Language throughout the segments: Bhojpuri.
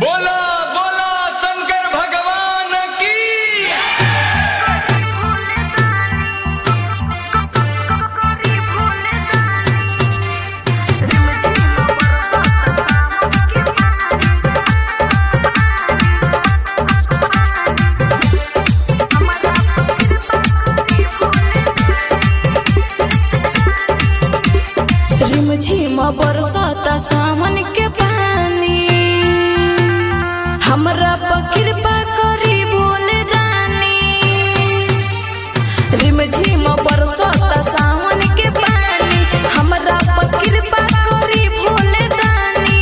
बोला बोला शंकर भगवान की। रिमझिम बरसाता सावन के पानी, हमरा पर कृपा करी भोले दानी। रिमझिम बरसाता सावन के पानी, हमरा पर कृपा करी भोले दानी।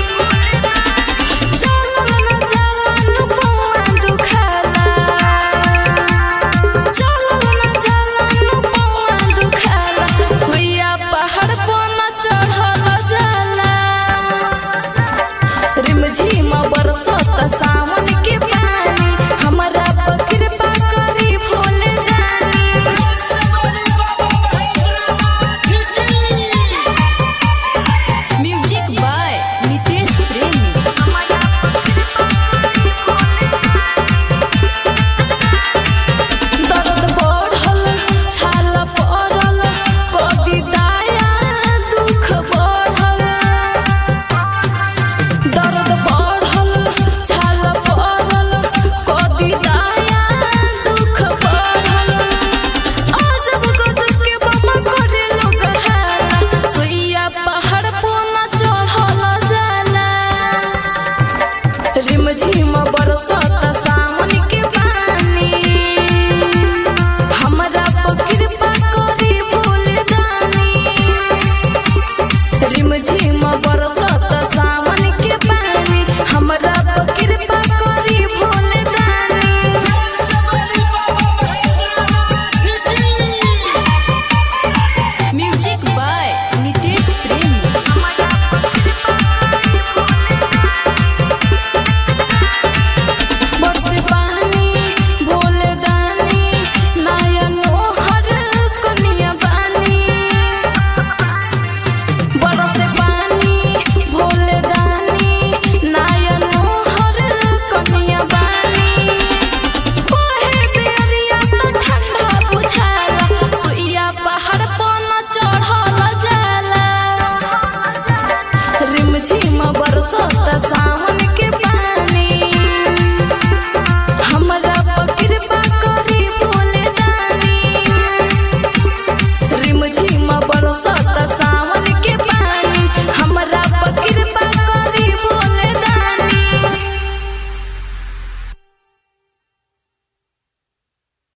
चलन न चलन पौआ दुखाला, चलन न चलन पौआ दुखाला, सुइया पहाड़ पर न चढ़ल जाला। रिमझिम बरसाता सावन के पानी, हमरा पर कृपा करी भोले दानी। म्यूजिक बाय नितेश प्रेमी। दर्द बढ़ल छाल पड़ल, कदी दाया दुख बढ़ल। दर्द बढ़ल छाल पड़ल, कदी दाया दुख बढ़ल। अजब गजब के बमा करे लोग हाला, सुइया पहाड़ पर न चढ़ल जाला। रिमझिम बरसाता सावन के पानी, हमरा पर कृपा करी भोले दानी। रिमझिम बरसाता सावन के पानी, हमरा पर कृपा करी भोले दानी। म्यूजिक बाय नितेश प्रेमी। बरसे पानी भोले दानी, नयनो हर कनिया बानी। बरसे पानी भोले दानी, नयनो हर कनिया बानी। बहे बेरिया त ठंडा बुझाला, सुइया पहाड़ पर न चढ़ल जाला। रिमझिम बरसाता